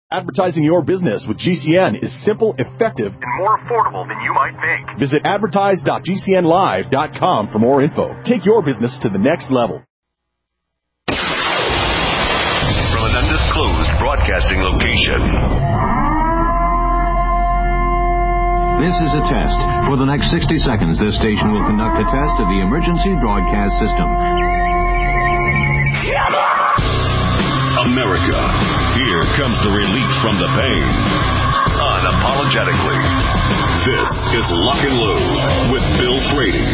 Advertising your business with GCN is simple, effective, and more affordable than you might think. Visit advertise.gcnlive.com for more info. Take your business to the next level. From an undisclosed broadcasting location. This is a test. For the next 60 seconds, this station will conduct a test of the emergency broadcast system. America, here comes the relief from the pain. Unapologetically. This is Lock and Load with Bill Frady.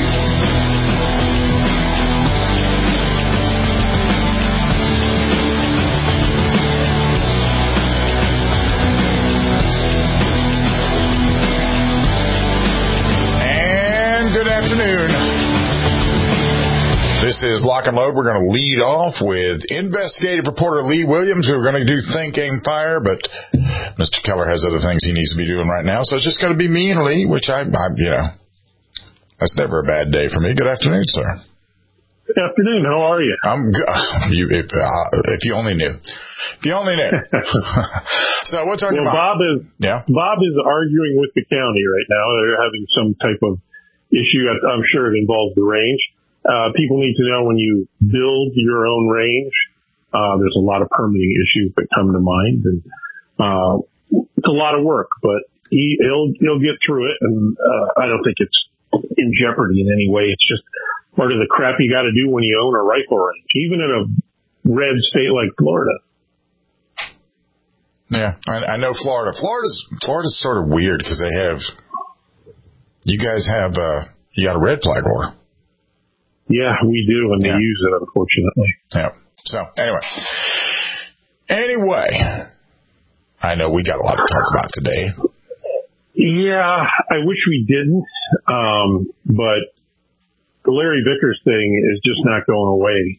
And good afternoon. This is Lock and Load. We're going to lead off with investigative reporter Lee Williams, who are going to do Think, Aim, Fire, but Mr. Keller has other things he needs to be doing right now, so it's just going to be me and Lee, which I that's never a bad day for me. Good afternoon, sir. Good afternoon. How are you? I'm good. If you only knew. If you only knew. So we're talking about... Bob is arguing with the county right now. They're having some type of issue. I'm sure it involves the range. People need to know when you build your own range, there's a lot of permitting issues that come to mind, and it's a lot of work, but he'll get through it, and I don't think it's in jeopardy in any way. It's just part of the crap you got to do when you own a rifle range, even in a red state like Florida. Yeah, I know Florida. Florida's sort of weird because you guys have you got a red flag order. Yeah, we do, and they use it, unfortunately. Yeah. So, anyway, I know we got a lot to talk about today. Yeah, I wish we didn't, but the Larry Vickers thing is just not going away.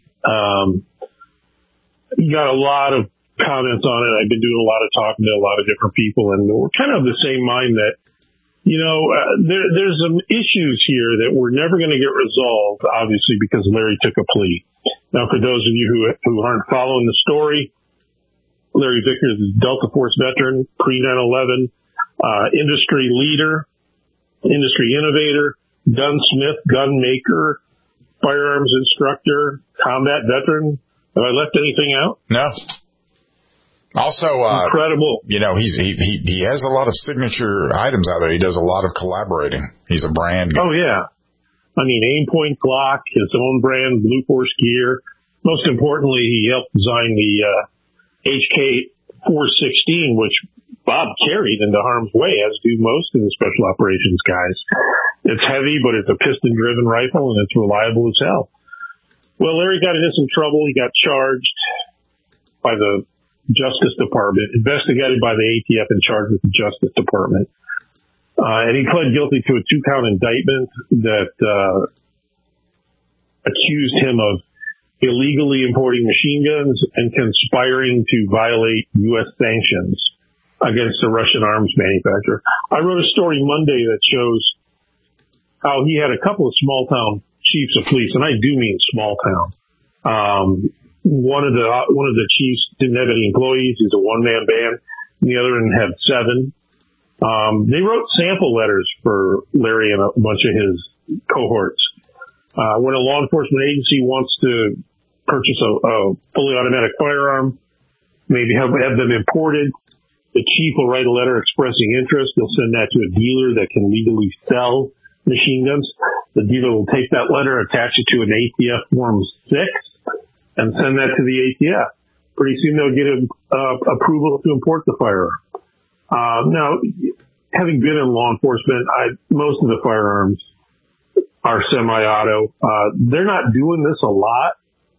You got a lot of comments on it. I've been doing a lot of talking to a lot of different people, and we're kind of of the same mind that, there's some issues here that we're never going to get resolved, obviously, because Larry took a plea. Now, for those of you who aren't following the story, Larry Vickers is Delta Force veteran, pre-9/11, industry leader, industry innovator, gunsmith, gun maker, firearms instructor, combat veteran. Have I left anything out? No. Also, incredible. He has a lot of signature items out there. He does a lot of collaborating. He's a brand guy. Oh, yeah. I mean, Aimpoint Glock, his own brand, Blue Force gear. Most importantly, he helped design the HK416, which Bob carried into harm's way, as do most of the special operations guys. It's heavy, but it's a piston-driven rifle, and it's reliable as hell. Well, Larry got into some trouble. He got charged by the Justice Department, investigated by the ATF and charged with the Justice Department. And he pled guilty to a 2-count indictment that accused him of illegally importing machine guns and conspiring to violate U.S. sanctions against a Russian arms manufacturer. I wrote a story Monday that shows how he had a couple of small-town chiefs of police, and I do mean small-town. One of the chiefs didn't have any employees. He's a one-man band. The other one had 7. They wrote sample letters for Larry and a bunch of his cohorts. When a law enforcement agency wants to purchase a fully automatic firearm, maybe have them imported, the chief will write a letter expressing interest. They'll send that to a dealer that can legally sell machine guns. The dealer will take that letter, attach it to an ATF Form 6, and send that to the ATF. Pretty soon they'll get approval to import the firearm. Now, having been in law enforcement, most of the firearms are semi-auto. They're not doing this a lot.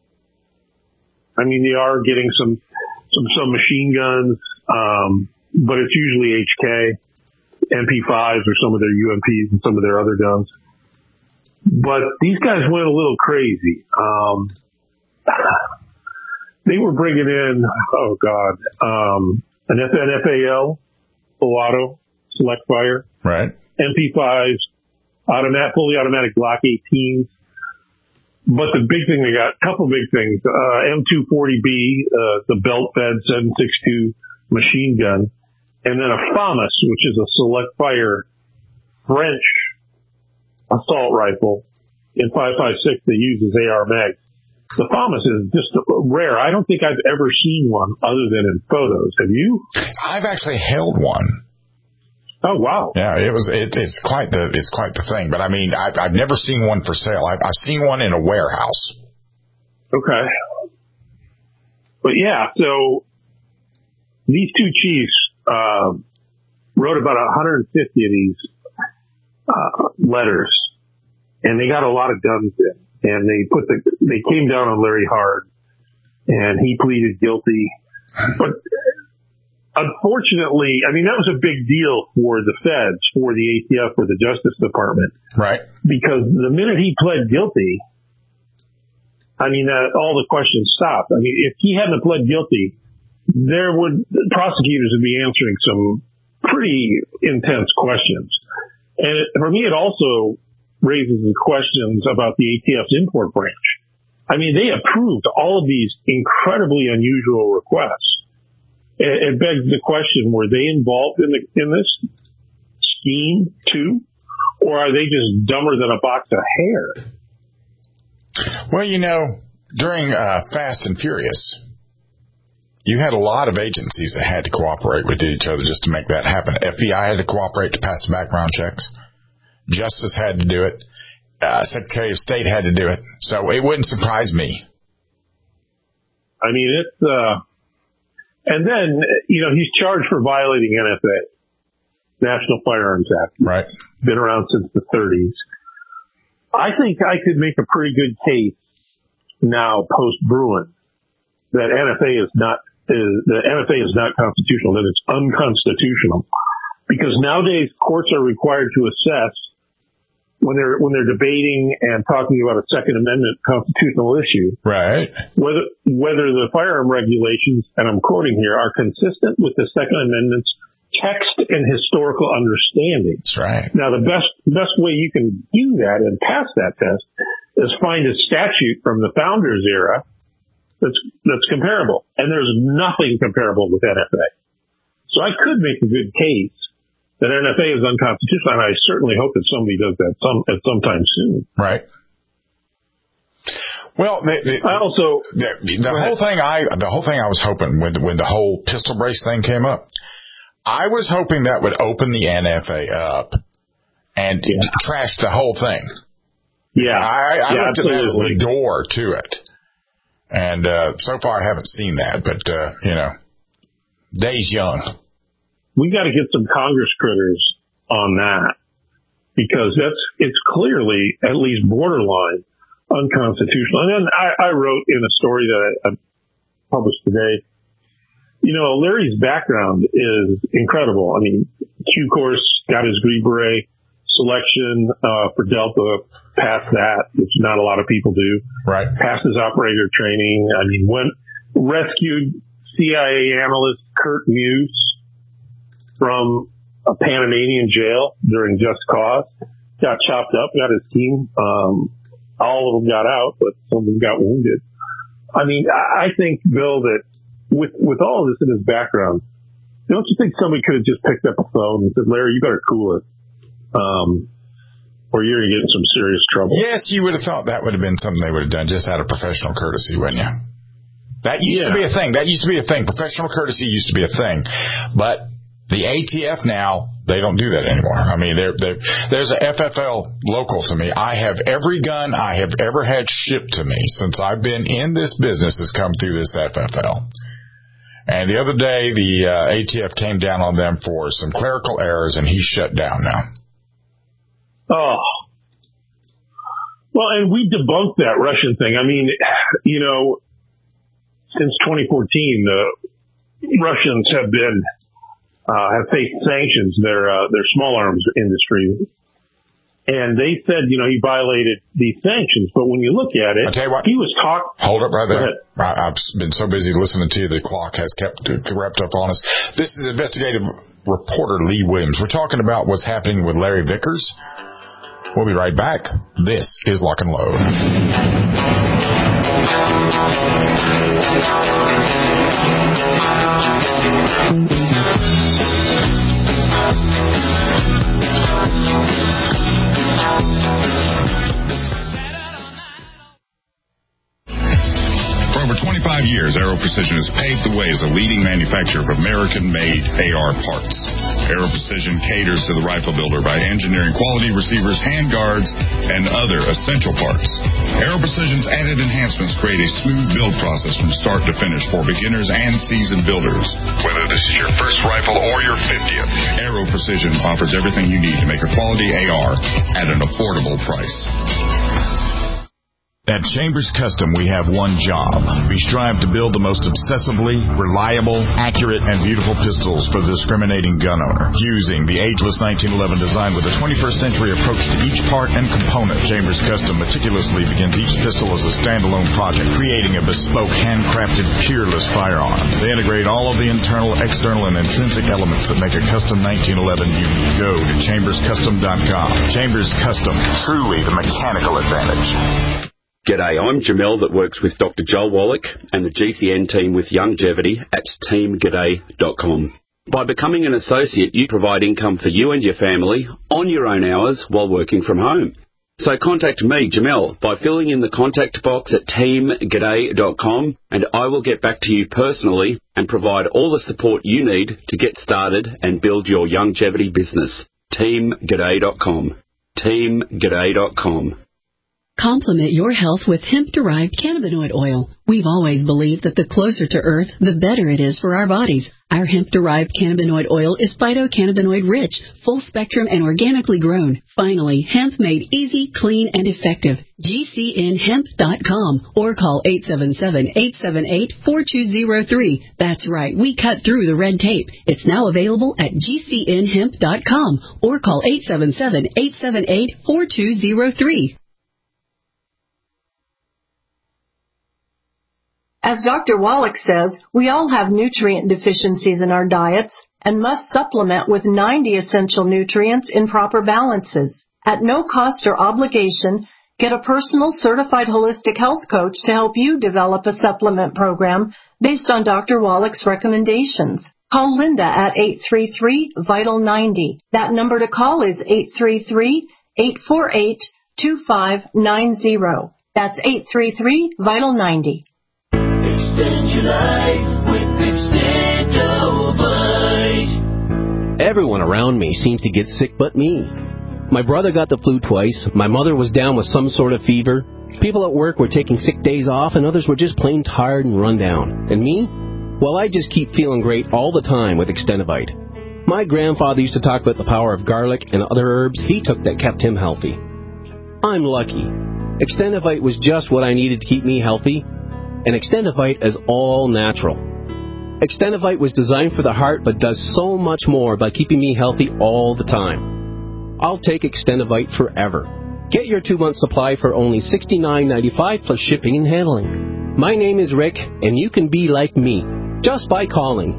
I mean, they are getting some machine guns, but it's usually HK, MP5s, or some of their UMPs and some of their other guns. But these guys went a little crazy. They were bringing in, an FAL, full auto, select fire. Right. MP5s, fully automatic Glock 18s. But the big thing, they got a couple big things. M240B, the belt fed 7.62 machine gun, and then a FAMAS, which is a select fire French assault rifle. In 5.56, they use as AR mags. The FAMAS is just rare. I don't think I've ever seen one other than in photos. Have you? I've actually held one. Oh wow! Yeah, it's quite the thing. But I mean, I've never seen one for sale. I've seen one in a warehouse. Okay. But yeah, so these two chiefs wrote about 150 of these letters, and they got a lot of guns in. And they came down on Larry hard, and he pleaded guilty. But unfortunately, I mean, that was a big deal for the feds, for the ATF, for the Justice Department. Right. Because the minute he pled guilty, I mean, all the questions stopped. I mean, if he hadn't pled guilty, prosecutors would be answering some pretty intense questions. And for me, it also raises the questions about the ATF's import branch. I mean, they approved all of these incredibly unusual requests. It begs the question, were they involved in this scheme too? Or are they just dumber than a box of hair? Well, you know, during Fast and Furious, you had a lot of agencies that had to cooperate with each other just to make that happen. FBI had to cooperate to pass the background checks. Justice had to do it. Secretary of State had to do it. So it wouldn't surprise me. I mean, and then, you know, he's charged for violating NFA, National Firearms Act. Right. Been around since the 30s. I think I could make a pretty good case now, post-Bruin, that NFA is not constitutional, that it's unconstitutional. Because nowadays courts are required to assess when they're debating and talking about a Second Amendment constitutional issue, right? Whether the firearm regulations, and I'm quoting here, are consistent with the Second Amendment's text and historical understanding. That's right. Now, the best way you can do that and pass that test is find a statute from the Founders era that's comparable, and there's nothing comparable with NFA. So I could make a good case that NFA is unconstitutional, and I certainly hope that somebody does that at some time soon. Right. Well, the whole thing I was hoping when the whole pistol brace thing came up, I was hoping that would open the NFA up and trash the whole thing. Yeah. I looked at that as the door to it. And so far I haven't seen that, but you know, day's young. We got to get some Congress critters on that, because it's clearly at least borderline unconstitutional. And then I wrote in a story that I published today, you know, Larry's background is incredible. I mean, Q course, got his Green Beret, selection for Delta, passed that, which not a lot of people do. Right. Passed his operator training. I mean, rescued CIA analyst Kurt Muse from a Panamanian jail during Just Cause. Got chopped up, got his team. All of them got out, but some of them got wounded. I mean, I think, Bill, that with all of this in his background, don't you think somebody could have just picked up a phone and said, Larry, you better cool it, or you're going to get in some serious trouble? Yes, you would have thought that would have been something they would have done just out of professional courtesy, wouldn't you? That used to be a thing. Professional courtesy used to be a thing. But the ATF now, they don't do that anymore. I mean, there's a FFL local to me. I have every gun I have ever had shipped to me since I've been in this business has come through this FFL. And the other day, the ATF came down on them for some clerical errors, and he's shut down now. Oh. Well, and we debunked that Russian thing. I mean, you know, since 2014, the Russians have faced sanctions, their small arms industry. And they said, you know, he violated these sanctions. But when you look at it, I'll tell you what, he was talking. Hold up right there. I've been so busy listening to you, the clock has kept wrapped up on us. This is investigative reporter Lee Williams. We're talking about what's happening with Larry Vickers. We'll be right back. This is Lock and Load. For over 25 years, Aero Precision has paved the way as a leading manufacturer of American-made AR parts. Aero Precision caters to the rifle builder by engineering quality receivers, handguards, and other essential parts. Aero Precision's added enhancements create a smooth build process from start to finish for beginners and seasoned builders. Whether this is your first rifle or your 50th, Aero Precision offers everything you need to make a quality AR at an affordable price. At Chambers Custom, we have one job. We strive to build the most obsessively reliable, accurate, and beautiful pistols for the discriminating gun owner. Using the ageless 1911 design with a 21st century approach to each part and component, Chambers Custom meticulously begins each pistol as a standalone project, creating a bespoke, handcrafted, peerless firearm. They integrate all of the internal, external, and intrinsic elements that make a custom 1911 unique. Go to chamberscustom.com. Chambers Custom, truly the mechanical advantage. G'day, I'm Jamel that works with Dr. Joel Wallach and the GCN team with Longevity at teamg'day.com. By becoming an associate, you provide income for you and your family on your own hours while working from home. So contact me, Jamel, by filling in the contact box at teamg'day.com, and I will get back to you personally and provide all the support you need to get started and build your longevity business. teamg'day.com. teamg'day.com. Complement your health with hemp-derived cannabinoid oil. We've always believed that the closer to Earth, the better it is for our bodies. Our hemp-derived cannabinoid oil is phytocannabinoid-rich, full-spectrum, and organically grown. Finally, hemp made easy, clean, and effective. GCNhemp.com or call 877-878-4203. That's right, we cut through the red tape. It's now available at GCNhemp.com or call 877-878-4203. As Dr. Wallach says, we all have nutrient deficiencies in our diets and must supplement with 90 essential nutrients in proper balances. At no cost or obligation, get a personal certified holistic health coach to help you develop a supplement program based on Dr. Wallach's recommendations. Call Linda at 833-VITAL-90. That number to call is 833-848-2590. That's 833-VITAL-90. Extend your life with Extendovite. Everyone around me seems to get sick but me. My brother got the flu twice. My mother was down with some sort of fever. People at work were taking sick days off, and others were just plain tired and run down. And me? Well, I just keep feeling great all the time with Extendovite. My grandfather used to talk about the power of garlic and other herbs he took that kept him healthy. I'm lucky. Extendovite was just what I needed to keep me healthy. And Extendovite is all natural. Extendovite was designed for the heart but does so much more by keeping me healthy all the time. I'll take Extendovite forever. Get your 2-month supply for only $69.95 plus shipping and handling. My name is Rick, and you can be like me just by calling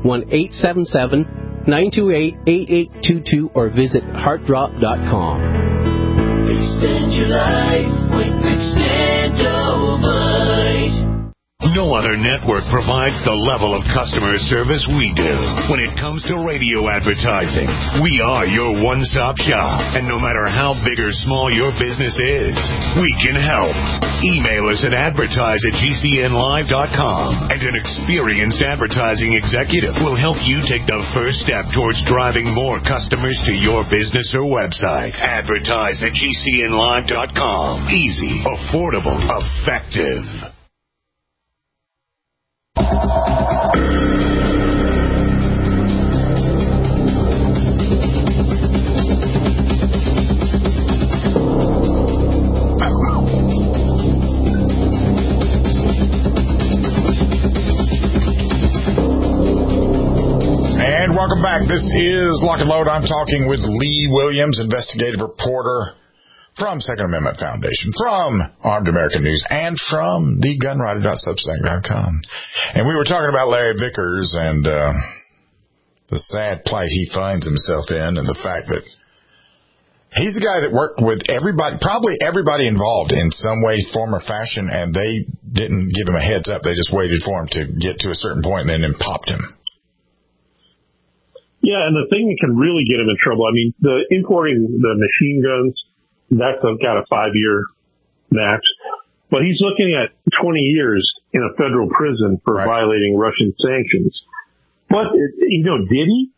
1-877-928-8822 or visit heartdrop.com. Extend your life with Extendovite. No other network provides the level of customer service we do. When it comes to radio advertising, we are your one-stop shop. And no matter how big or small your business is, we can help. Email us at advertise@gcnlive.com, and an experienced advertising executive will help you take the first step towards driving more customers to your business or website. Advertise@gcnlive.com. Easy, affordable, effective. And welcome back. This is Lock and Load. I'm talking with Lee Williams, investigative reporter from Second Amendment Foundation, from Armed American News, and from thegunwriter.substack.com. And we were talking about Larry Vickers and the sad plight he finds himself in, and the fact that He's the guy that worked with everybody, probably everybody involved in some way, form, or fashion, and they didn't give him a heads up. They just waited for him to get to a certain point and then popped him. Yeah, and the thing that can really get him in trouble, I mean, the importing the machine guns, that's got a 5-year max. But he's looking at 20 years in a federal prison for violating Russian sanctions. But, did he?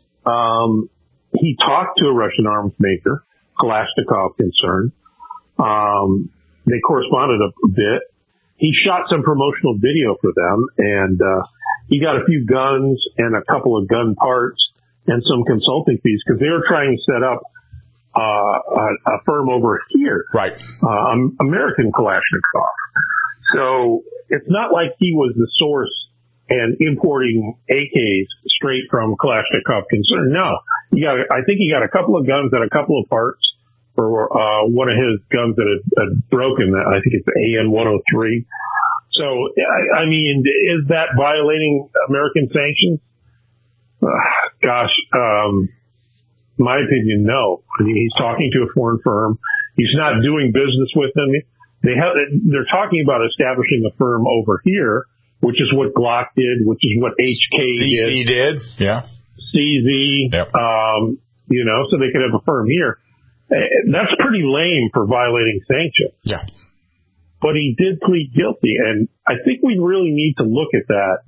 He talked to a Russian arms maker, Kalashnikov concern. They corresponded a bit. He shot some promotional video for them, and he got a few guns and a couple of gun parts and some consulting fees because they were trying to set up a firm over here, right? American Kalashnikov. So it's not like he was the source and importing AKs straight from Kalashnikov concern. No, I think he got a couple of guns and a couple of parts for one of his guns that had broken. I think it's the AN-103. So, I mean, is that violating American sanctions? Gosh, my opinion, no. I mean, he's talking to a foreign firm. He's not doing business with them. They're talking about establishing a firm over here, which is what Glock did, which is what HK did. Yeah. CZ, yep. So they could have a firm here. That's pretty lame for violating sanctions. Yeah. But he did plead guilty, and I think we really need to look at that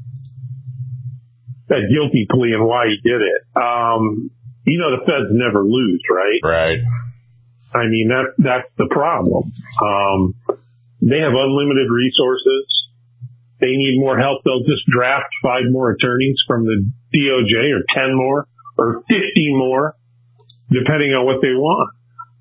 guilty plea and why he did it. The feds never lose, right? Right. I mean, that's the problem. They have unlimited resources. They need more help. They'll just draft 5 more attorneys from the DOJ or 10 more or 50 more, depending on what they want.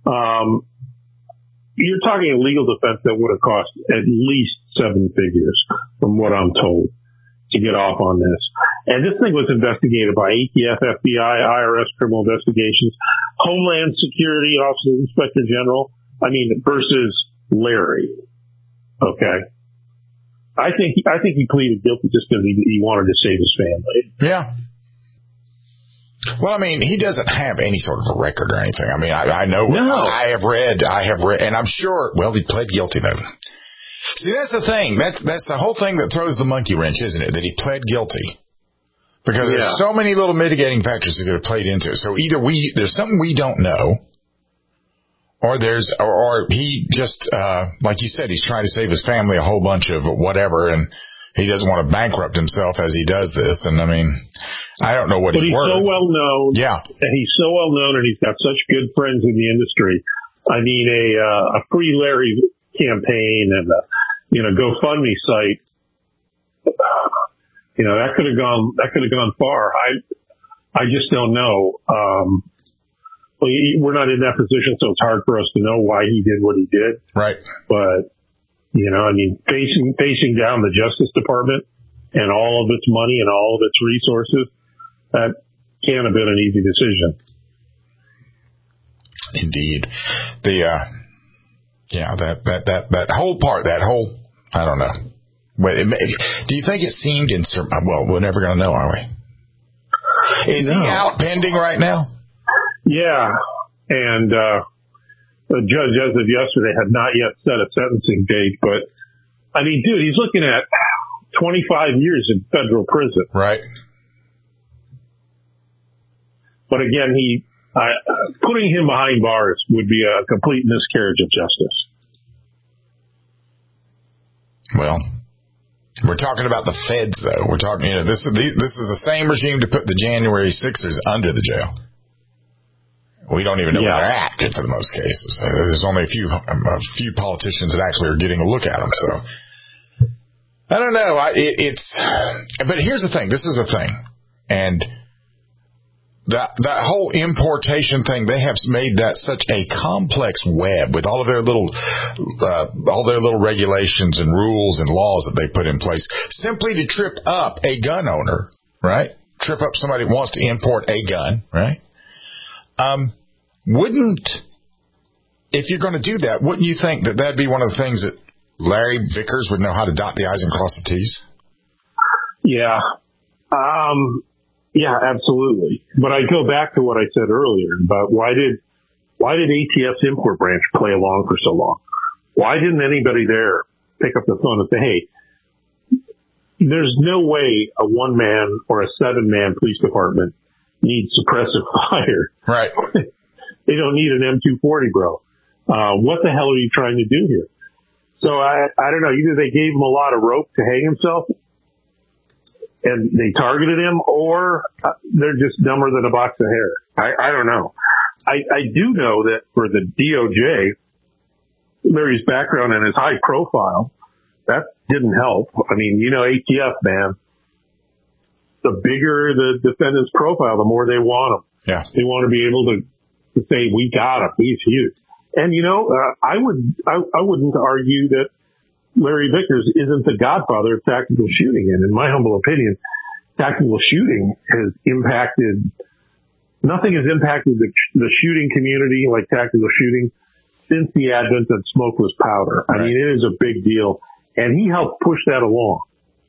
You're talking a legal defense that would have cost at least 7 figures, from what I'm told, to get off on this. And this thing was investigated by ATF, FBI, IRS, criminal investigations, Homeland Security, Office of Inspector General. I mean, versus Larry. Okay. I think he pleaded guilty just because he wanted to save his family. Yeah. Well, I mean, he doesn't have any sort of a record or anything. I mean, I know. No. I have read, and I'm sure. Well, he pled guilty though. See, that's the thing. That's the whole thing that throws the monkey wrench, isn't it? That he pled guilty because there's so many little mitigating factors that could have played into it. So either there's something we don't know, or he just like you said, he's trying to save his family a whole bunch of whatever, and he doesn't want to bankrupt himself as he does this. And I mean, I don't know what he's worth. But he's so well known. Yeah. And he's so well known, and he's got such good friends in the industry. I mean, a Free Larry campaign and a, GoFundMe site, that could have gone far. I just don't know. We're not in that position, so it's hard for us to know why he did what he did. Right. But, facing down the Justice Department and all of its money and all of its resources, that can't have been an easy decision. Indeed. That whole part, I don't know. Do you think it seemed well, we're never going to know, are we? Is he out pending right now? Yeah. And, the judge, as of yesterday, had not yet set a sentencing date, but I mean, dude, he's looking at 25 years in federal prison. Right. But again, putting him behind bars would be a complete miscarriage of justice. Well, we're talking about the feds, though. We're talking, this is the same regime to put the January 6ers under the jail. We don't even know where they're at for the most cases. There's only a few politicians that actually are getting a look at them. So I don't know. But here's the thing. This is the thing, and that whole importation thing, they have made that such a complex web with all of their little regulations and rules and laws that they put in place simply to trip up a gun owner, right? Trip up somebody who wants to import a gun, right? If you're going to do that, wouldn't you think that that'd be one of the things that Larry Vickers would know how to dot the I's and cross the T's? Yeah. Yeah, absolutely. But I go back to what I said earlier about why did Why did ATF's import branch play along for so long? Why didn't anybody there pick up the phone and say, hey, there's no way a 1-man or a 7-man police department needs suppressive fire. Right. They don't need an M240, bro. What the hell are you trying to do here? So I don't know. Either they gave him a lot of rope to hang himself and they targeted him, or they're just dumber than a box of hair. I don't know. I do know that for the DOJ, Larry's background and his high profile, that didn't help. I mean, ATF, man, the bigger the defendant's profile, the more they want them. Yeah. They want to be able to say, we got him. He's huge. And, I wouldn't argue that Larry Vickers isn't the godfather of tactical shooting. And in my humble opinion, tactical shooting has nothing has impacted the shooting community like tactical shooting since the advent of smokeless powder. I mean, it is a big deal. And he helped push that along.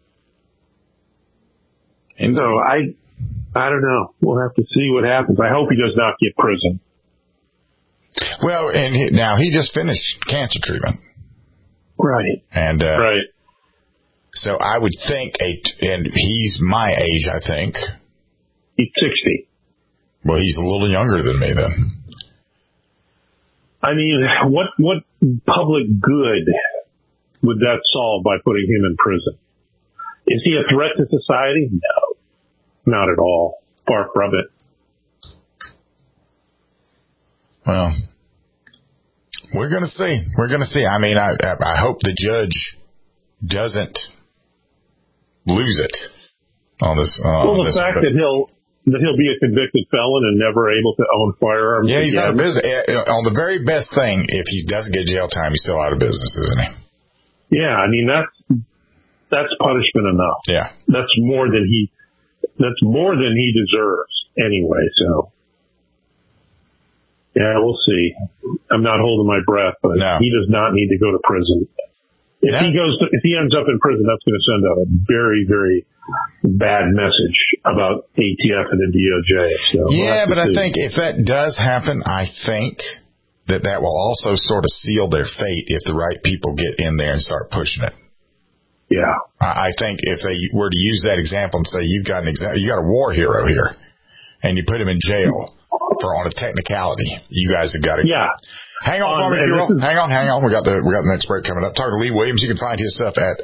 And so I don't know. We'll have to see what happens. I hope he does not get prison. Well, and now he just finished cancer treatment. Right. And, right. So I would think, and he's my age, I think. He's 60. Well, he's a little younger than me then. I mean, what public good would that solve by putting him in prison? Is he a threat to society? No, not at all. Far from it. Well, we're going to see. We're going to see. I mean, I hope the judge doesn't lose it on this. The fact that he'll be a convicted felon and never able to own firearms. Yeah, he's out of business. On the very best thing, if he doesn't get jail time, he's still out of business, isn't he? Yeah, I mean that's punishment enough. Yeah, that's more than he deserves anyway. So. Yeah, we'll see. I'm not holding my breath, but he does not need to go to prison. If he ends up in prison, that's going to send a very, very bad message about ATF and the DOJ. So but I think if that does happen, I think that will also sort of seal their fate if the right people get in there and start pushing it. Yeah. I think if they were to use that example and say, you got a war hero here, and you put him in jail on a technicality, you guys have got to. Yeah. Hang on, hang on. We got the next break coming up. Talking to Lee Williams. You can find his stuff at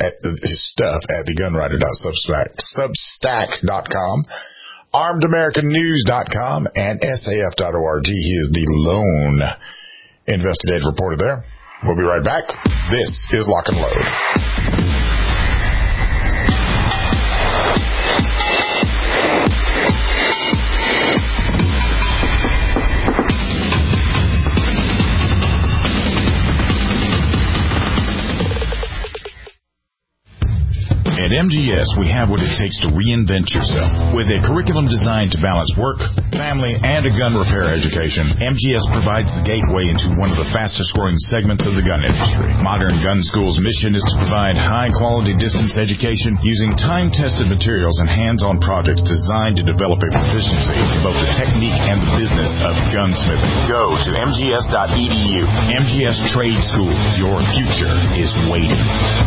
thegunwriter.substack.com, armedamericannews.com, and saf.org. He is the lone investigative reporter there. We'll be right back. This is Lock and Load. At MGS, we have what it takes to reinvent yourself. With a curriculum designed to balance work, family, and a gun repair education, MGS provides the gateway into one of the fastest-growing segments of the gun industry. Modern Gun School's mission is to provide high-quality distance education using time-tested materials and hands-on projects designed to develop a proficiency in both the technique and the business of gunsmithing. Go to mgs.edu. MGS Trade School. Your future is waiting.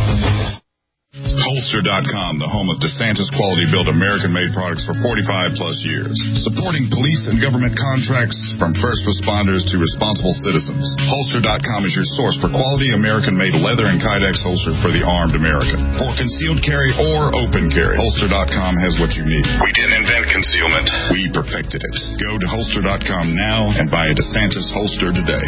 Holster.com, the home of DeSantis quality-built American-made products for 45-plus years. Supporting police and government contracts from first responders to responsible citizens. Holster.com is your source for quality American-made leather and Kydex holsters for the armed American. For concealed carry or open carry, Holster.com has what you need. We didn't invent concealment. We perfected it. Go to Holster.com now and buy a DeSantis holster today.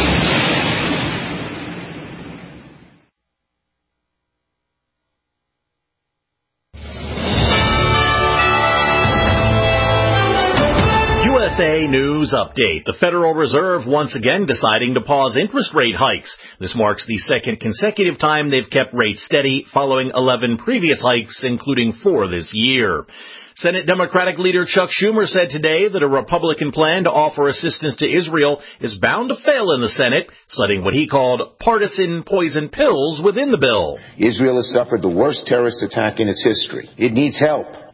USA News Update. The Federal Reserve once again deciding to pause interest rate hikes. This marks the second consecutive time they've kept rates steady following 11 previous hikes, including 4 this year. Senate Democratic leader Chuck Schumer said today that a Republican plan to offer assistance to Israel is bound to fail in the Senate, citing what he called partisan poison pills within the bill. Israel has suffered the worst terrorist attack in its history. It needs help.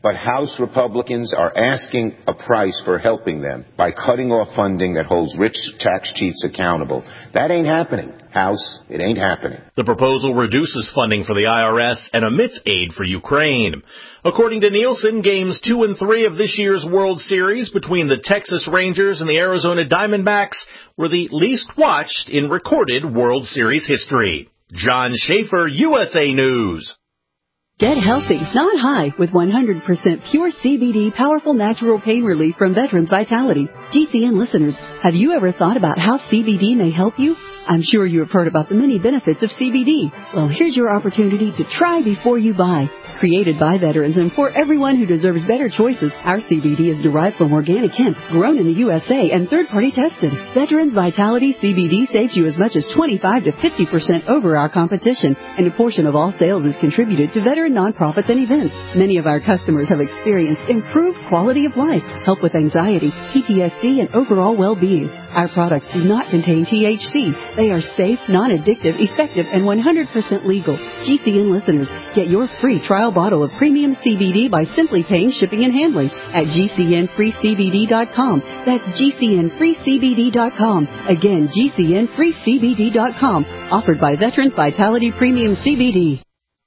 But House Republicans are asking a price for helping them by cutting off funding that holds rich tax cheats accountable. That ain't happening, House. It ain't happening. The proposal reduces funding for the IRS and omits aid for Ukraine. According to Nielsen, games 2 and 3 of this year's World Series between the Texas Rangers and the Arizona Diamondbacks were the least watched in recorded World Series history. John Schaefer, USA News. Get healthy, not high, with 100% pure CBD powerful natural pain relief from Veterans Vitality. GCN listeners, have you ever thought about how CBD may help you? I'm sure you have heard about the many benefits of CBD. Well, here's your opportunity to try before you buy. Created by veterans and for everyone who deserves better choices, our CBD is derived from organic hemp, grown in the USA, and third-party tested. Veterans Vitality CBD saves you as much as 25 to 50% over our competition, and a portion of all sales is contributed to veteran nonprofits and events. Many of our customers have experienced improved quality of life, help with anxiety, PTSD, and overall well-being. Our products do not contain THC. They are safe, non-addictive, effective, and 100% legal. GCN listeners, get your free trial bottle of premium CBD by simply paying shipping and handling at GCNFreeCBD.com. That's GCNFreeCBD.com. Again, GCNFreeCBD.com. Offered by Veterans Vitality Premium CBD.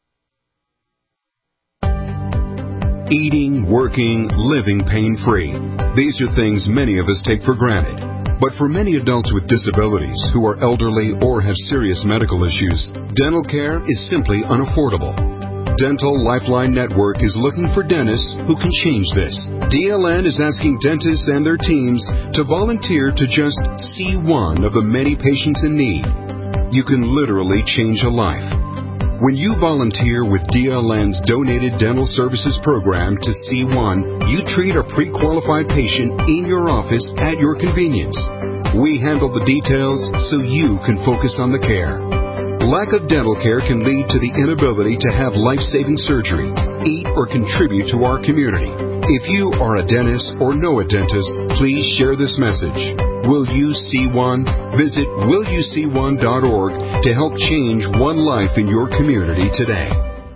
Eating, working, living pain-free. These are things many of us take for granted. But for many adults with disabilities who are elderly or have serious medical issues, dental care is simply unaffordable. Dental Lifeline Network is looking for dentists who can change this. DLN is asking dentists and their teams to volunteer to just see one of the many patients in need. You can literally change a life. When you volunteer with DLN's Donated Dental Services Program to C1, you treat a pre-qualified patient in your office at your convenience. We handle the details so you can focus on the care. Lack of dental care can lead to the inability to have life-saving surgery, eat, or contribute to our community. If you are a dentist or know a dentist, please share this message. Will You See One? Visit willyouseeone.org to help change one life in your community today.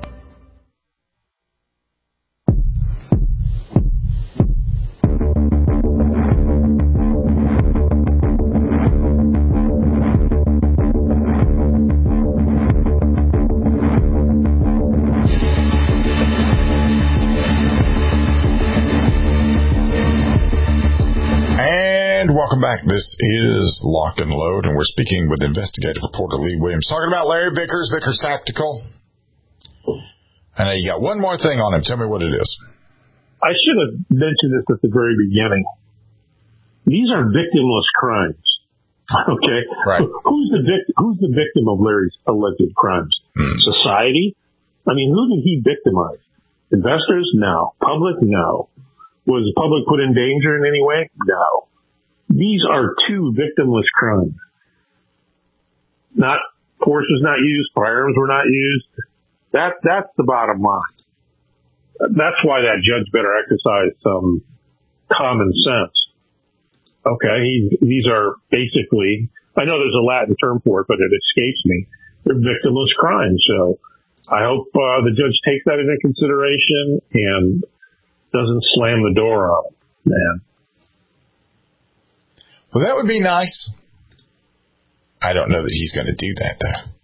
Welcome back. This is Lock and Load, and we're speaking with investigative reporter Lee Williams, talking about Larry Vickers, Vickers Tactical. And you got one more thing on him. Tell me what it is. I should have mentioned this at the very beginning. These are victimless crimes. Okay? Right. Who's the victim of Larry's alleged crimes? Society? I mean, who did he victimize? Investors? No. Public? No. Was the public put in danger in any way? No. These are two victimless crimes. Not force was not used, firearms were not used. That's the bottom line. That's why that judge better exercise some common sense. Okay, these are basically, I know there's a Latin term for it, but it escapes me. They're victimless crimes. So I hope the judge takes that into consideration and doesn't slam the door on it, man. Well, that would be nice. I don't know that he's going to do that,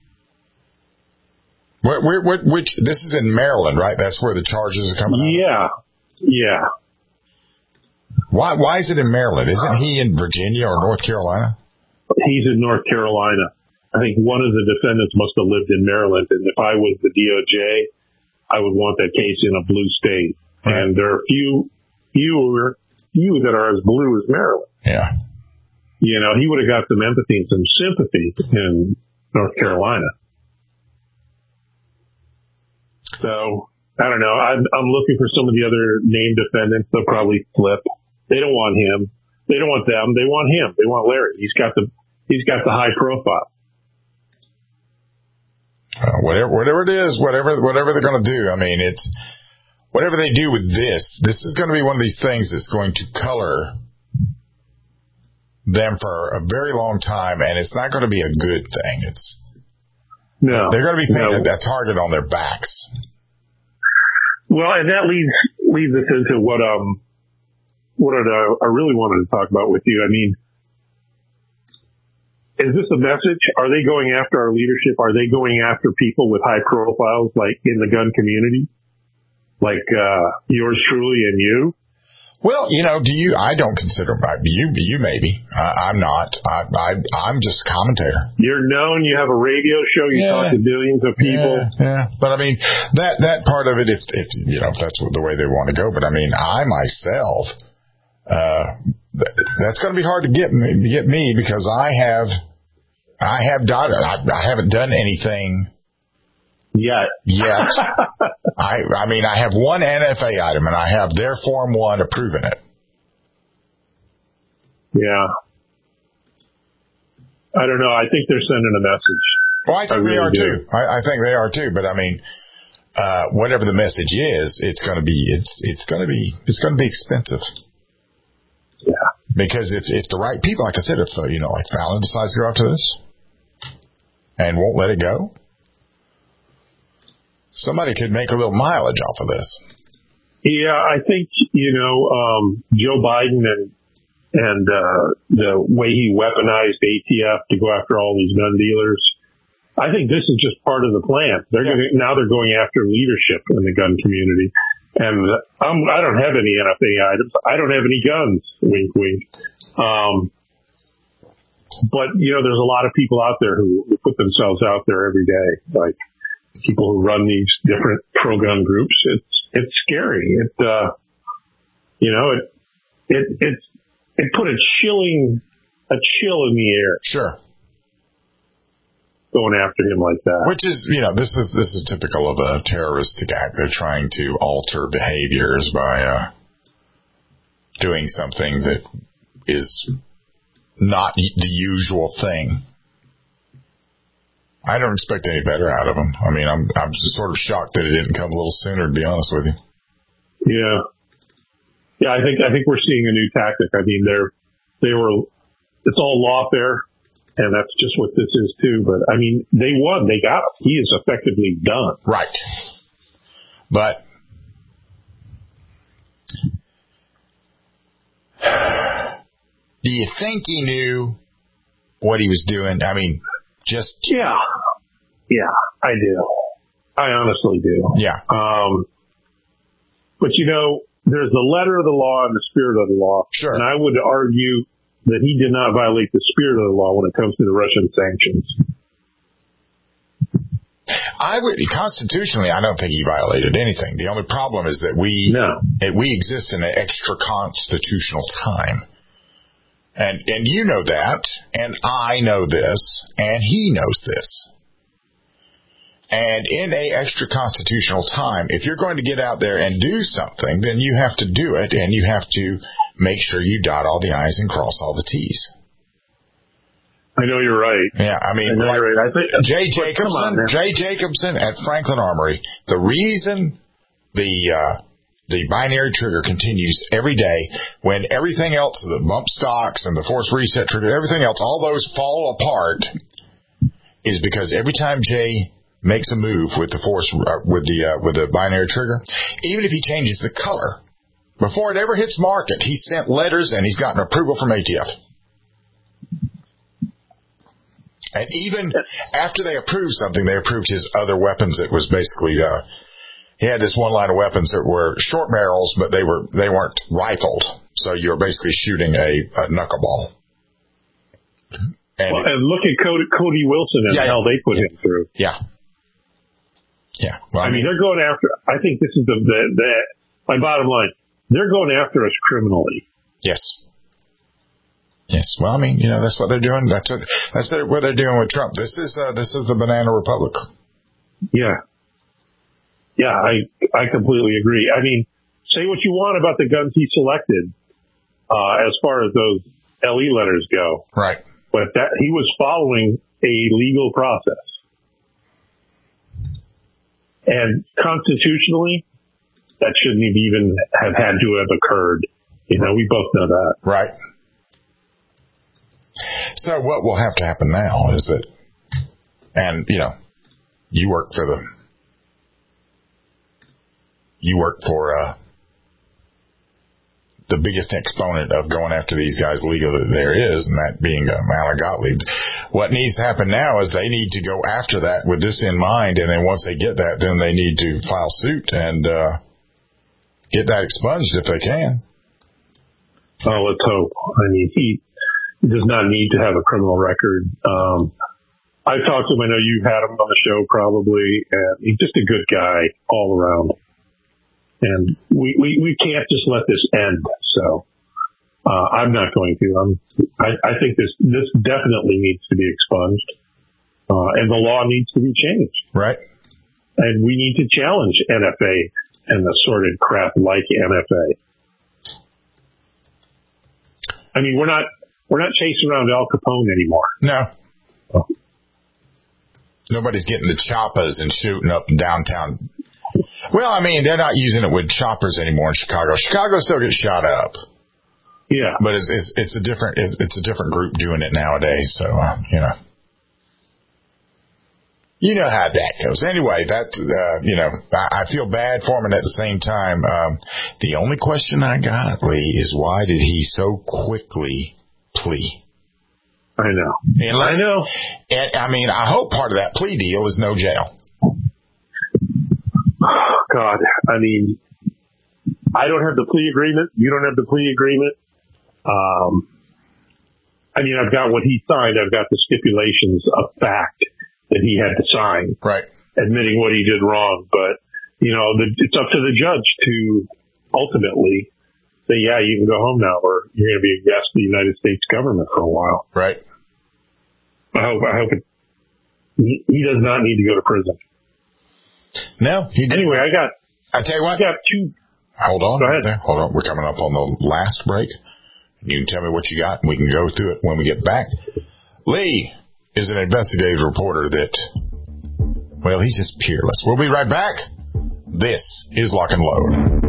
though. Which this is in Maryland, right? That's where the charges are coming out? Yeah. Why is it in Maryland? Isn't he in Virginia or North Carolina? He's in North Carolina. I think one of the defendants must have lived in Maryland, and if I was the DOJ, I would want that case in a blue state. Right. And there are few that are as blue as Maryland. Yeah. You know, he would have got some empathy and some sympathy in North Carolina. So, I don't know. I'm looking for some of the other named defendants. They'll probably flip. They don't want him. They don't want them. They want him. They want Larry. He's got the high profile. Whatever it is, whatever they're going to do. I mean, it's whatever they do with this is going to be one of these things that's going to color them for a very long time, and it's not going to be a good thing. They're going to be putting a target on their backs. Well, and that leads lead this into what I really wanted to talk about with you. I mean, is this a message? Are they going after our leadership? Are they going after people with high profiles, like in the gun community, like yours truly and you? Well, I don't consider you maybe. I'm not. I'm just a commentator. You're known. You have a radio show. You talk to billions of people. Yeah. But I mean, that part of it, if that's the way they want to go. But I mean, I myself, that's going to be hard to get me because I have done it. I haven't done anything yet. I mean, I have one NFA item, and I have their Form 1 approving it. Yeah. I don't know. I think they're sending a message. Well, I think they are too. I think they are too. But I mean, whatever the message is, it's going to be expensive. Yeah. Because if the right people, like I said, if like Fallon decides to go after this and won't let it go, somebody could make a little mileage off of this. Yeah, I think, Joe Biden and the way he weaponized ATF to go after all these gun dealers, I think this is just part of the plan. Now they're going after leadership in the gun community. And I don't have any NFA items. I don't have any guns. Wink, wink. But, there's a lot of people out there who put themselves out there every day, like people who run these different pro-gun groups. It's scary. It put a chill in the air. Sure. Going after him like that. Which is, this is typical of a terroristic act. They're trying to alter behaviors by doing something that is not the usual thing. I don't expect any better out of them. I mean, I'm sort of shocked that it didn't come a little sooner, to be honest with you. Yeah. I think we're seeing a new tactic. I mean, it's all lawfare, and that's just what this is too. But I mean, they won. They got him. He is effectively done. Right. But do you think he knew what he was doing? I mean, just... Yeah, I do. I honestly do. Yeah. But there's the letter of the law and the spirit of the law. Sure. And I would argue that he did not violate the spirit of the law when it comes to the Russian sanctions. Constitutionally, I don't think he violated anything. The only problem is that we exist in an extra constitutional time. And you know that, and I know this, and he knows this. And in a extra constitutional time, if you're going to get out there and do something, then you have to do it, and you have to make sure you dot all the I's and cross all the T's. I know you're right. Yeah, I mean, I think Jay Jacobson at Franklin Armory, the reason the binary trigger continues every day when everything else, the bump stocks and the force reset trigger, everything else, all those fall apart, is because every time Jay makes a move with the force, with the binary trigger, even if he changes the color, before it ever hits market, he sent letters and he's gotten approval from ATF. And even after they approved something, they approved his other weapons. It was basically, he had this one line of weapons that were short barrels, but they weren't rifled. So you were basically shooting a knuckleball. And look at Cody Wilson and how they put him through. Yeah. Yeah. Well, I mean, they're going after, I think this is my bottom line. They're going after us criminally. Yes. Yes. Well, I mean, that's what they're doing. That's what they're doing with Trump. This is the banana republic. Yeah. Yeah, I completely agree. I mean, say what you want about the guns he selected, as far as those LE letters go. Right. But he was following a legal process. And constitutionally, that shouldn't even have had to have occurred. We both know that. Right. So what will have to happen now is that, and, you work for the biggest exponent of going after these guys legally there is, and that being Alan Gottlieb. What needs to happen now is they need to go after that with this in mind, and then once they get that, then they need to file suit and get that expunged if they can. Oh, let's hope. I mean, he does not need to have a criminal record. I've talked to him. I know you've had him on the show probably, and he's just a good guy all around. And we can't just let this end. So I'm not going to. I think this definitely needs to be expunged, and the law needs to be changed. Right. And we need to challenge NFA and the sordid crap like NFA. I mean, we're not chasing around Al Capone anymore. No. Oh. Nobody's getting the choppers and shooting up downtown. Well, I mean, they're not using it with choppers anymore in Chicago. Chicago still gets shot up. Yeah. But it's a different group doing it nowadays. So, you know how that goes. Anyway, I feel bad for him, and at the same time, the only question I got, Lee, is why did he so quickly plea? I know. I know. And, I mean, I hope part of that plea deal is no jail. God, I mean, I don't have the plea agreement. You don't have the plea agreement. I mean, I've got what he signed. I've got the stipulations of fact that he had to sign. Right. Admitting what he did wrong. But, it's up to the judge to ultimately say, yeah, you can go home now, or you're going to be a guest of the United States government for a while. Right. I hope he does not need to go to prison. No. Anyway, I tell you what. I got two. Hold on. Go ahead. Hold on. We're coming up on the last break. You can tell me what you got, and we can go through it when we get back. Lee is an investigative reporter that, well, he's just peerless. We'll be right back. This is Lock and Load.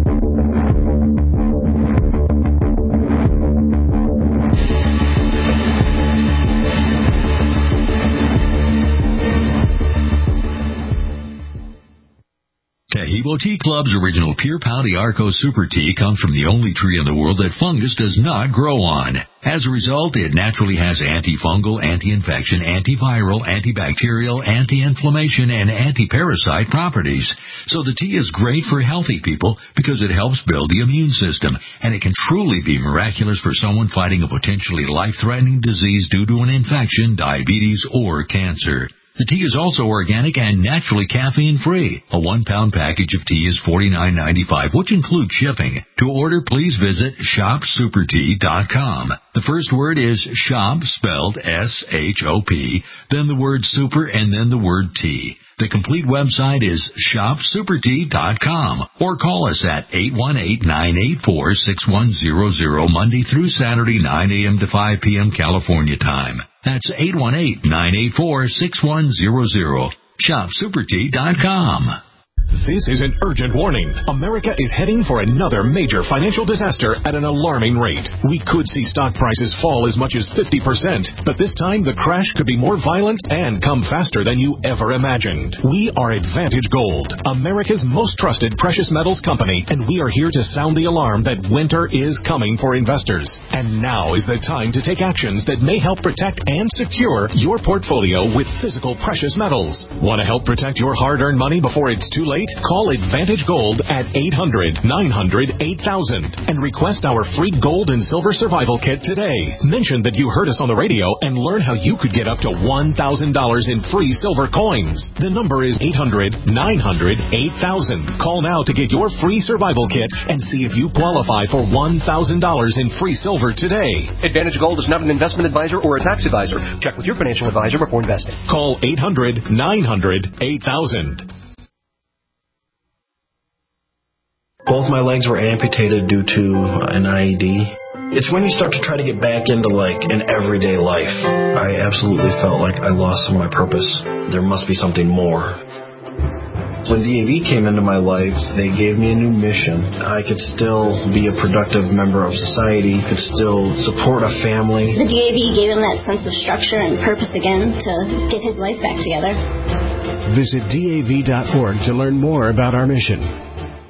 Taheebo Tea Club's original Pure Pouty Arco Super Tea comes from the only tree in the world that fungus does not grow on. As a result, it naturally has antifungal, anti-infection, antiviral, antibacterial, anti-inflammation, and anti-parasite properties. So the tea is great for healthy people because it helps build the immune system, and it can truly be miraculous for someone fighting a potentially life-threatening disease due to an infection, diabetes, or cancer. The tea is also organic and naturally caffeine-free. A 1-pound package of tea is $49.95, which includes shipping. To order, please visit shopsupertea.com. The first word is shop, spelled S-H-O-P, then the word super, and then the word tea. The complete website is shopsupertea.com, or call us at 818-984-6100 Monday through Saturday, 9 a.m. to 5 p.m. California time. That's 818-984-6100. shopsupertea.com. This is an urgent warning. America is heading for another major financial disaster at an alarming rate. We could see stock prices fall as much as 50%, but this time the crash could be more violent and come faster than you ever imagined. We are Advantage Gold, America's most trusted precious metals company, and we are here to sound the alarm that winter is coming for investors. And now is the time to take actions that may help protect and secure your portfolio with physical precious metals. Want to help protect your hard-earned money before it's too late? Call Advantage Gold at 800-900-8000 and request our free gold and silver survival kit today. Mention that you heard us on the radio and learn how you could get up to $1,000 in free silver coins. The number is 800-900-8000. Call now to get your free survival kit and see if you qualify for $1,000 in free silver today. Advantage Gold is not an investment advisor or a tax advisor. Check with your financial advisor before investing. Call 800-900-8000. Both my legs were amputated due to an IED. It's when you start to try to get back into, an everyday life. I absolutely felt like I lost some of my purpose. There must be something more. When DAV came into my life, they gave me a new mission. I could still be a productive member of society, could still support a family. The DAV gave him that sense of structure and purpose again to get his life back together. Visit DAV.org to learn more about our mission.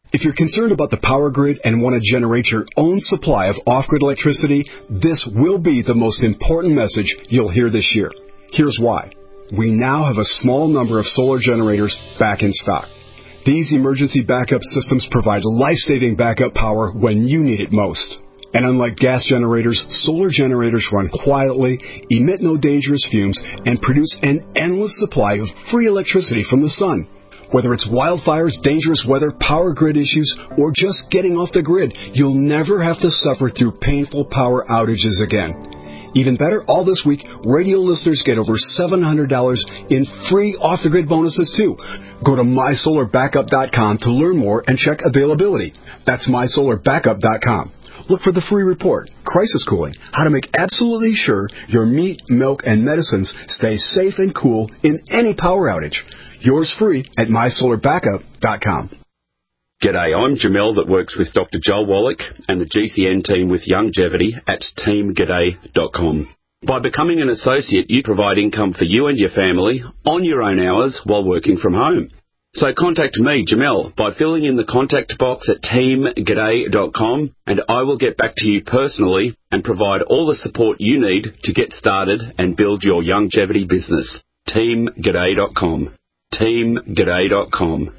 If you're concerned about the power grid and want to generate your own supply of off-grid electricity, this will be the most important message you'll hear this year. Here's why. We now have a small number of solar generators back in stock. These emergency backup systems provide life-saving backup power when you need it most. And unlike gas generators, solar generators run quietly, emit no dangerous fumes, and produce an endless supply of free electricity from the sun. Whether it's wildfires, dangerous weather, power grid issues, or just getting off the grid, you'll never have to suffer through painful power outages again. Even better, all this week, radio listeners get over $700 in free off-the-grid bonuses, too. Go to MySolarBackup.com to learn more and check availability. That's MySolarBackup.com. Look for the free report, Crisis Cooling, how to make absolutely sure your meat, milk, and medicines stay safe and cool in any power outage. Yours free at MySolarBackup.com. G'day, I'm Jamel that works with Dr. Joel Wallach and the GCN team with Longevity at teamg'day.com. By becoming an associate, you provide income for you and your family on your own hours while working from home. So contact me, Jamel, by filling in the contact box at teamg'day.com, and I will get back to you personally and provide all the support you need to get started and build your longevity business. teamg'day.com. teamg'day.com.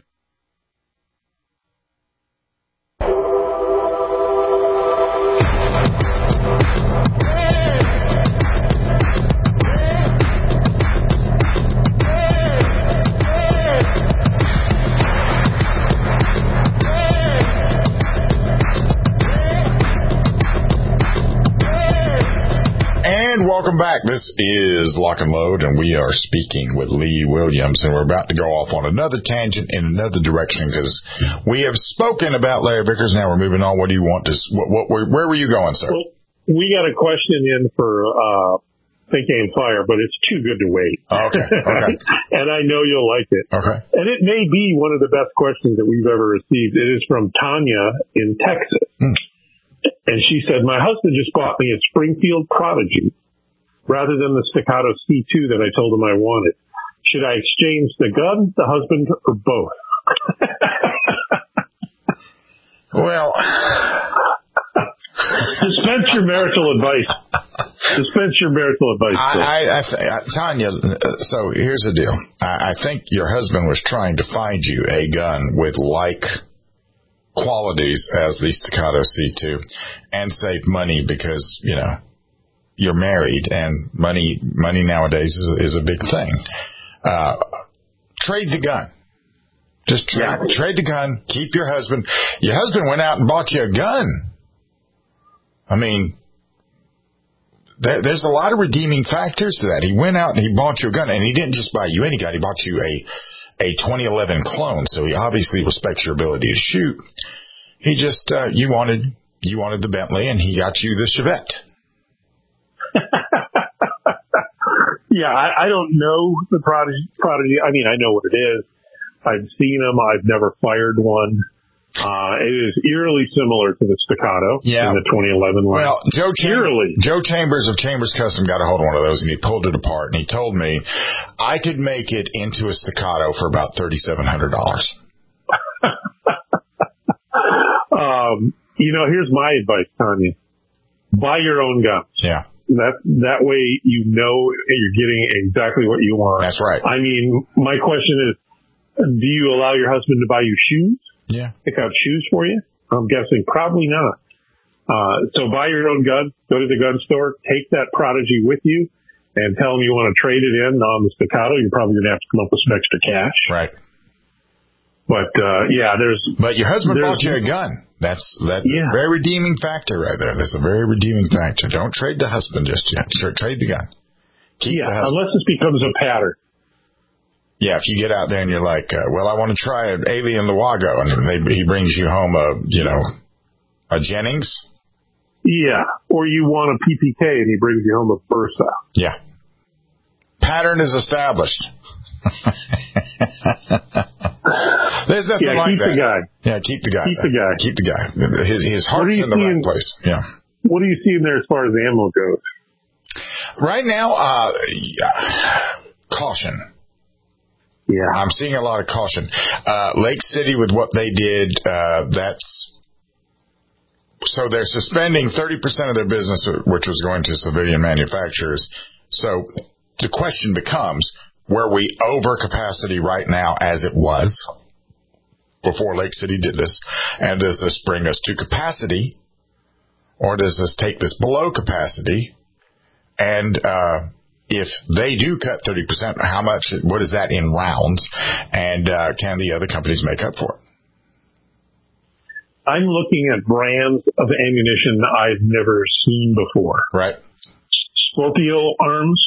Welcome back. This is Lock and Load, and we are speaking with Lee Williams, and we're about to go off on another tangent in another direction because we have spoken about Larry Vickers. Now we're moving on. What do you want to? Where were you going, sir? Well, we got a question in for Think Aim Fire, but it's too good to wait. Okay. And I know you'll like it. Okay. And it may be one of the best questions that we've ever received. It is from Tanya in Texas. And she said, my husband just bought me a Springfield Prodigy rather than the Staccato C2 that I told him I wanted. Should I exchange the gun, the husband, or both? Well, dispense your marital advice. Tanya, so here's the deal. I think your husband was trying to find you a gun with like qualities as the Staccato C2 and save money because, you know, you're married and money nowadays is a big thing. Trade the gun. Just trade the gun. Keep your husband. Your husband went out and bought you a gun. I mean, there's a lot of redeeming factors to that. He went out and he bought you a gun, and he didn't just buy you any gun. He bought you a 2011 clone. So he obviously respects your ability to shoot. He just you wanted the Bentley, and he got you the Chevette. Yeah, I don't know the Prodigy. I mean, I know what it is. I've seen them. I've never fired one. It is eerily similar to the Staccato in the 2011 one. Well, Joe Chambers of Chambers Custom got a hold of one of those, and he pulled it apart, and he told me I could make it into a Staccato for about $3,700. You know, here's my advice, Tanya. Buy your own guns. Yeah. That way you know you're getting exactly what you want. That's right. I mean, my question is, do you allow your husband to buy you shoes? Yeah. Pick out shoes for you? I'm guessing probably not. So buy your own gun, go to the gun store, take that Prodigy with you, and tell him you want to trade it in on the Staccato. You're probably going to have to come up with some extra cash. Right. But, But your husband bought you a gun. That's a very redeeming factor right there. That's a very redeeming factor. Don't trade the husband just yet. Trade the gun. Unless this becomes a pattern. Yeah, if you get out there and you're like, well, I want to try an Alien Luago, and he brings you home a Jennings. Yeah, or you want a PPK and he brings you home a Versa. Yeah. Pattern is established. There's nothing like that. Keep the guy. Yeah, keep the guy. Keep the guy. His heart's in the right place. Yeah. What are you seeing there as far as ammo goes? Right now, caution. Yeah. I'm seeing a lot of caution. Lake City with what they did, so they're suspending 30% of their business, which was going to civilian manufacturers. So the question becomes, were we over capacity right now as it was before Lake City did this? And does this bring us to capacity, or does this take this below capacity? And if they do cut 30%, how much? What is that in rounds? And can the other companies make up for it? I'm looking at brands of ammunition I've never seen before. Right. Scorpio Arms.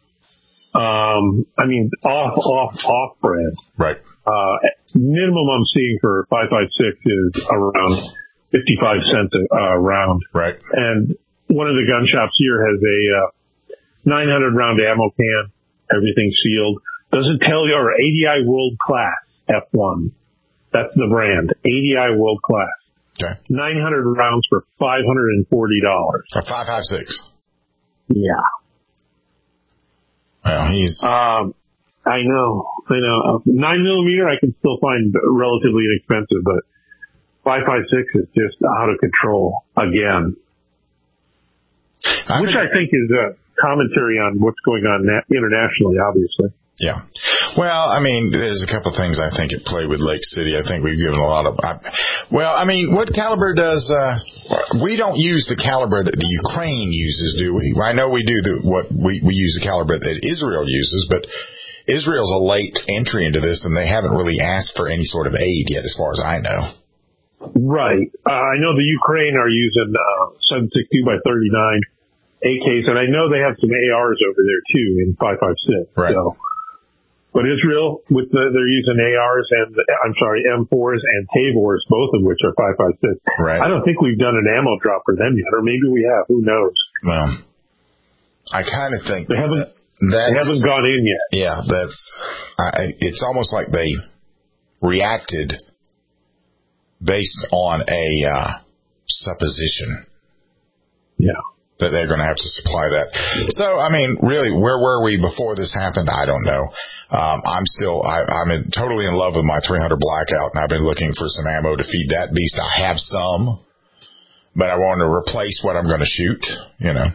Off brand. Right. Minimum I'm seeing for 5.56 is around 55 cents a round. Right. And one of the gun shops here has a 900 round ammo can, everything sealed. Doesn't tell you, or ADI World Class F1. That's the brand. ADI World Class. Okay. 900 rounds for $540. A 5.56. Yeah. Well, he's. I know. 9mm I can still find relatively inexpensive, but 5.56 is just out of control again. Which I think is a commentary on what's going on internationally, obviously. Yeah. Well, I mean, there's a couple of things I think at play with Lake City. I think we've given a lot of. What caliber does? We don't use the caliber that the Ukraine uses, do we? I know we do we use the caliber that Israel uses, but Israel's a late entry into this, and they haven't really asked for any sort of aid yet, as far as I know. Right. I know the Ukraine are using 7.62 by 39 AKs, and I know they have some ARs over there too in 5.56. Right. So. But Israel, they're using ARs and, M4s and Tavors, both of which are 5.56. Right. I don't think we've done an ammo drop for them yet, or maybe we have. Who knows? Well, I kind of think they haven't gone in yet. Yeah, it's almost like they reacted based on a supposition. Yeah. That they're going to have to supply that. So, I mean, really, where were we before this happened? I don't know. I'm totally in love with my 300 Blackout, and I've been looking for some ammo to feed that beast. I have some, but I want to replace what I'm going to shoot, And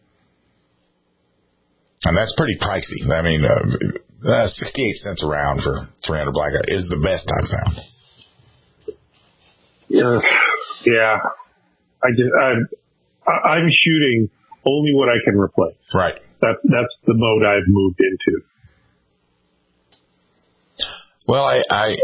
that's pretty pricey. I mean, 68 cents a round for 300 Blackout is the best I've found. Yeah. I'm shooting only what I can replace. Right. That's the mode I've moved into. Well, I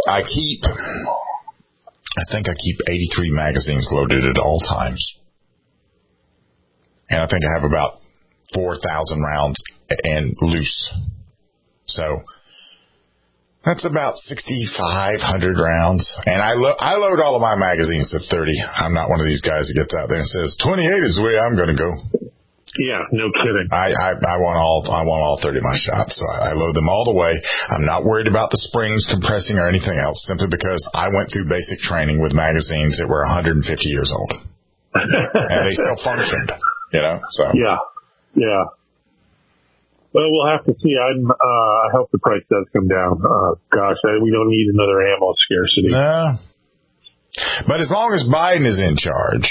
think I keep 83 magazines loaded at all times. And I think I have about 4,000 rounds and loose. So that's about 6,500 rounds. And I load all of my magazines at 30. I'm not one of these guys that gets out there and says, 28 is the way I'm going to go. Yeah, no kidding. I want all 30 of my shots, so I load them all the way. I'm not worried about the springs compressing or anything else, simply because I went through basic training with magazines that were 150 years old. And they still functioned, So. Yeah. Well, we'll have to see. I hope the price does come down. We don't need another ammo scarcity. No. But as long as Biden is in charge,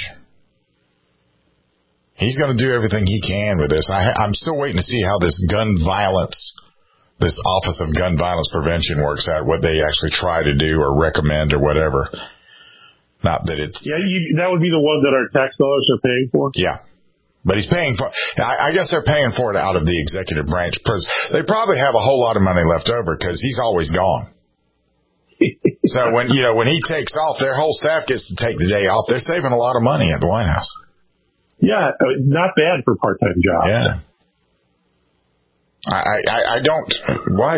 he's going to do everything he can with this. I'm still waiting to see how this this Office of Gun Violence Prevention works out, what they actually try to do or recommend or whatever. Not that it's... Yeah, that would be the one that our tax dollars are paying for? Yeah. But he's paying for, I guess they're paying for it out of the executive branch. They probably have a whole lot of money left over because he's always gone. So when he takes off, their whole staff gets to take the day off. They're saving a lot of money at the White House. Yeah, not bad for part-time jobs. Yeah. I don't, why,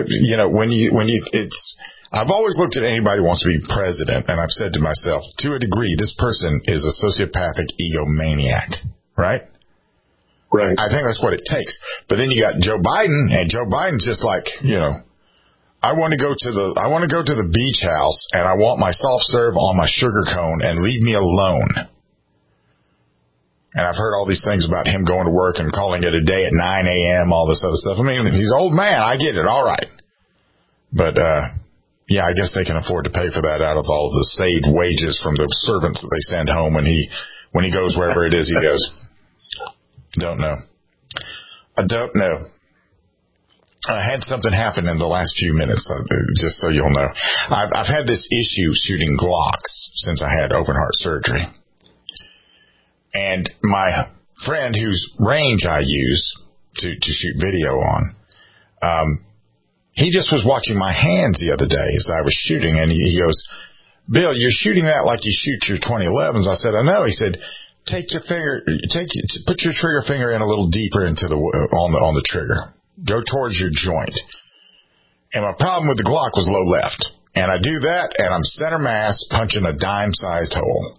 I've always looked at anybody who wants to be president, and I've said to myself, to a degree, this person is a sociopathic egomaniac, right? Right. I think that's what it takes. But then you got Joe Biden, and Joe Biden's just like, I want to go to the beach house, and I want my soft serve on my sugar cone, and leave me alone. And I've heard all these things about him going to work and calling it a day at 9 a.m., all this other stuff. I mean, he's an old man. I get it. All right. But, yeah, I guess they can afford to pay for that out of all the saved wages from the servants that they send home when he goes wherever it is he goes. Don't know. I don't know. I had something happen in the last few minutes, just so you'll know. I've had this issue shooting Glocks since I had open heart surgery. And my friend whose range I use to shoot video on, he just was watching my hands the other day as I was shooting, and he goes, "Bill, you're shooting that like you shoot your 2011s." I said, "I know." He said, put your trigger finger in a little deeper into on the trigger. Go towards your joint." And my problem with the Glock was low left. And I do that, and I'm center mass punching a dime-sized hole.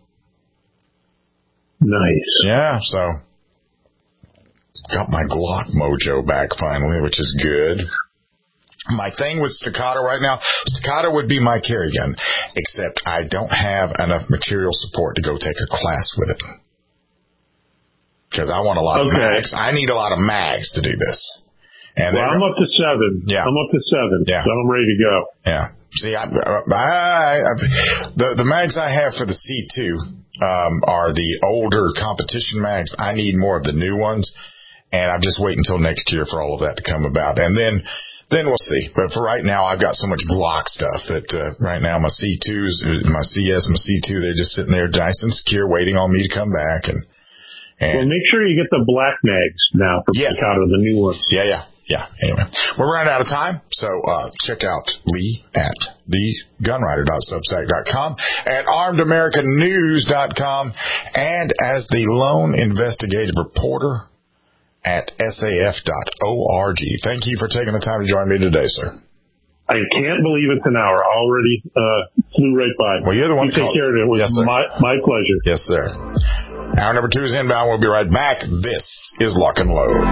Nice. Yeah, so got my Glock mojo back finally, which is good. My thing with Staccato right now, Staccato would be my carry gun, except I don't have enough material support to go take a class with it. Because I want a lot of mags. I need a lot of mags to do this. And I'm up to 7. Yeah. I'm up to 7. Yeah. So I'm ready to go. Yeah. See, the mags I have for the C2 are the older competition mags. I need more of the new ones, and I'm just waiting until next year for all of that to come about. And then we'll see. But for right now, I've got so much Glock stuff that right now my C2s, my CS, my C2, they're just sitting there nice and secure, waiting on me to come back. And well, make sure you get the black mags now for Staccato, the new ones. Yeah. Anyway, we're running out of time, so check out Lee at thegunwriter.substack.com, at armedamericannews.com, and as the lone investigative reporter at saf.org. Thank you for taking the time to join me today, sir. I can't believe it's an hour. Already flew right by. Well, you're the one you take care of it. It was my pleasure. Yes, sir. Hour number 2 is inbound. We'll be right back. This is Lock and Load.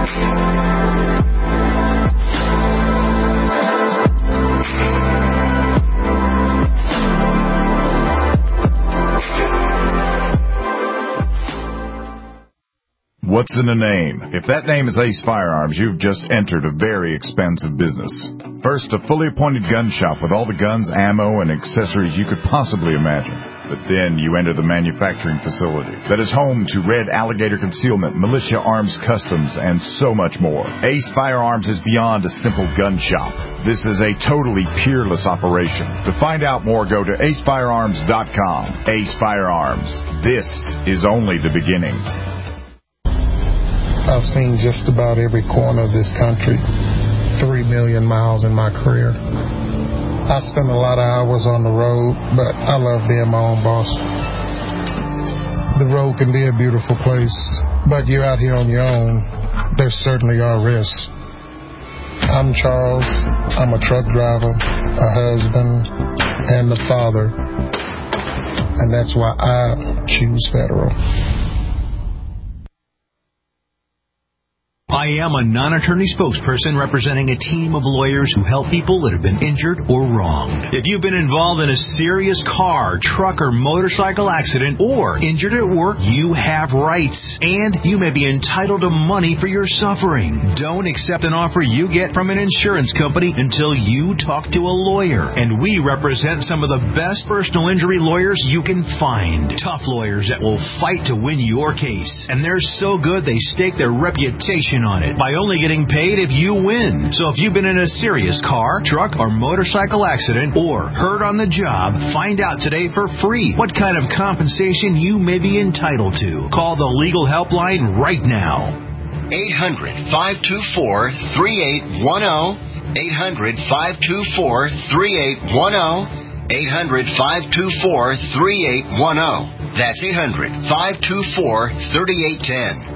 What's in a name? If that name is Ace Firearms, you've just entered a very expensive business. First, a fully appointed gun shop with all the guns, ammo, and accessories you could possibly imagine. But then you enter the manufacturing facility that is home to Red Alligator Concealment, Militia Arms Customs, and so much more. Ace Firearms is beyond a simple gun shop. This is a totally peerless operation. To find out more, go to acefirearms.com. Ace Firearms. This is only the beginning. I've seen just about every corner of this country, 3 million miles in my career. I spend a lot of hours on the road, but I love being my own boss. The road can be a beautiful place, but you're out here on your own, there certainly are risks. I'm Charles. I'm a truck driver, a husband, and a father, and that's why I choose Federal. I am a non-attorney spokesperson representing a team of lawyers who help people that have been injured or wronged. If you've been involved in a serious car, truck, or motorcycle accident or injured at work, you have rights, and you may be entitled to money for your suffering. Don't accept an offer you get from an insurance company until you talk to a lawyer. And we represent some of the best personal injury lawyers you can find. Tough lawyers that will fight to win your case. And they're so good they stake their reputation on it by only getting paid if you win. So if you've been in a serious car, truck, or motorcycle accident or hurt on the job, find out today for free what kind of compensation you may be entitled to. Call the legal helpline right now. 800-524-3810. 800-524-3810. 800-524-3810. That's 800-524-3810.